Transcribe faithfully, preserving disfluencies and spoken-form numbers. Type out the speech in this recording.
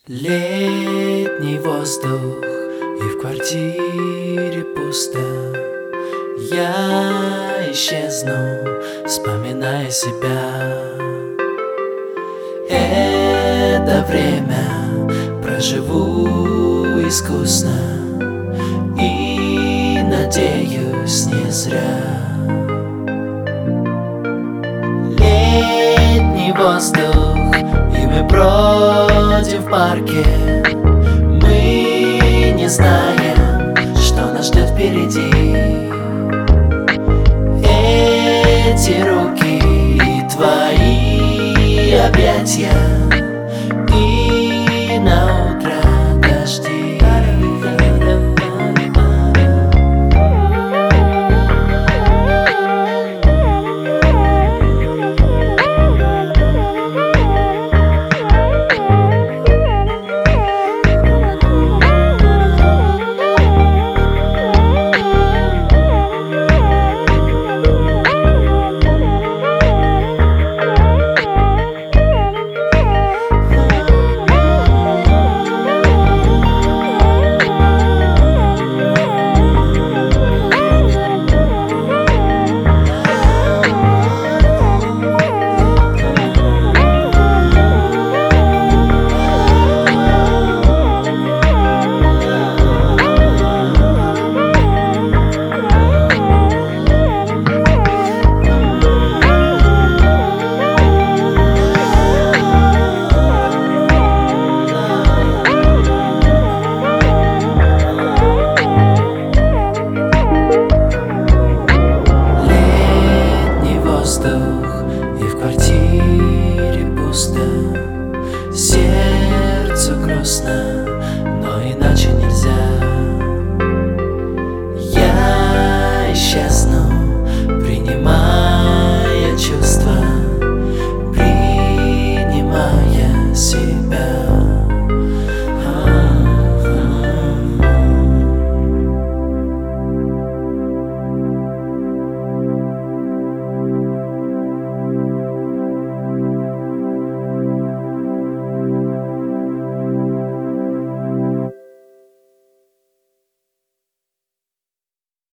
Летний воздух, и в квартире пусто. Я исчезну, вспоминая себя. Это время проживу искусно и, надеюсь, не зря. Летний воздух, и мы бродим в парке. Мы не знаем, что нас ждет впереди. Эти руки и твои объятия, и на утро дожди. И в квартире пусто, сердцу грустно.